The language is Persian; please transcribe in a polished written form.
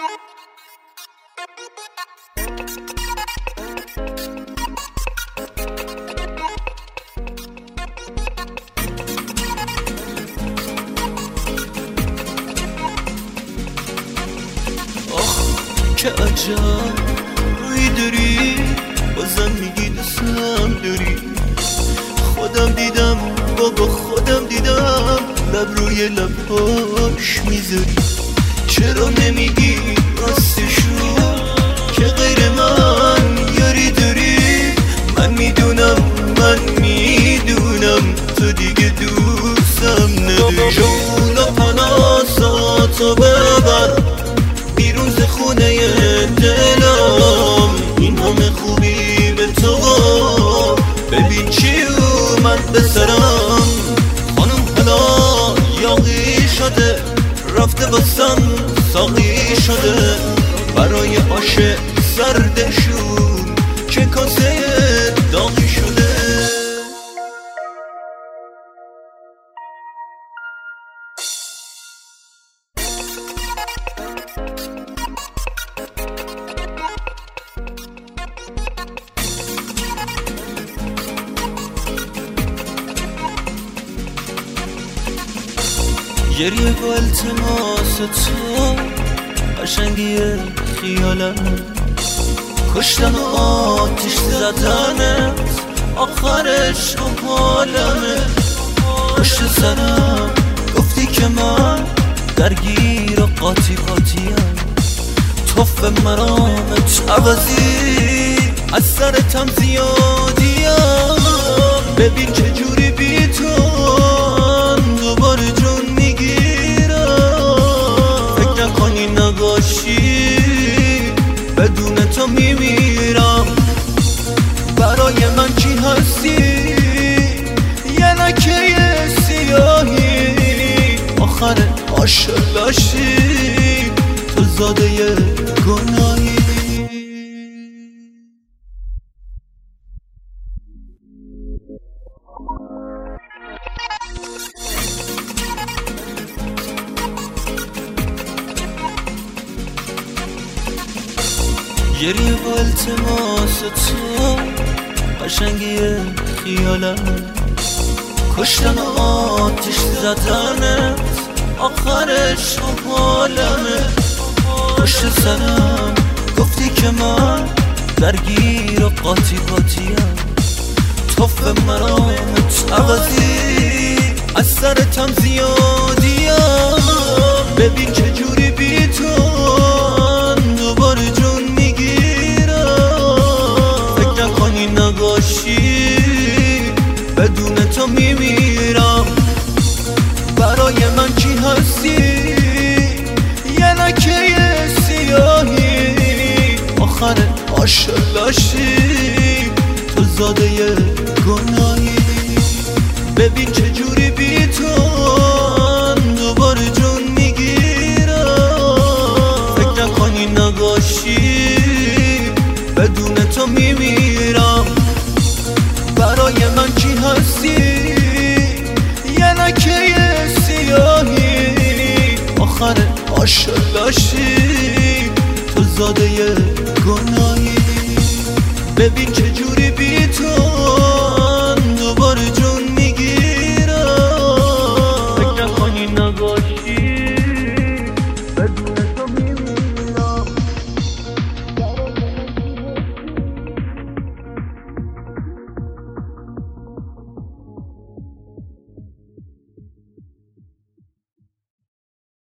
که عجب روی داری بازم میگی دوستم داری. خودم دیدم بابا خودم دیدم لب روی لباش میذاری. چرا نمیگی راستشو که غیر من یاری داری؟ من میدونم تو دیگه دوستم نداری. جون و پناساتو ببر بیرون ز خونه دلم. این همه خوبی به تو ببین چی اومد به سرم. خانم حالا یاغی شده رفته باسم ساقی شده. برای آش سردشون که کاسه داغی شده. گریه و التماس تو قشنگی خیالمه. کشتن و آتیش زدنت آخرش و حالمه. پشت سرم گفتی که من درگیر و قاطی قاطیم. توف مرامت عوضی از سرتم زیادیم. ببین چجوری بی تو دوباره جون میگیرم. فکر نکنی نباشی بدون تو میمیرم. برای من چی هستی یه لکه سیاهی. آخر عاشقشی تو زاده گناهی. گریه و التماس تو قشنگی خیالمه. کشتن و آتیش زدنت آخرش و حالمه. پشت سرم گفتی که من درگیر و قاطی قاطیم. توف مرامت عوضی از سرتم زیادیم. ببین چجوری بی تو دوباره جون میگیرم. فکر نکنی نباشی بدون تو میمیرم. برای من چی هستی یه لکه سیاهی. آخر عاشقشی تو زاده گناهی. ببین چجوری بی تو دوباره جون میگیرم. فکر نکنی نباشی بدون تو میمیرم. برای من چی هستی یه لکه سیاهی. آخر عاشقشی تو زاده گناهی. ببین چجوری بی تو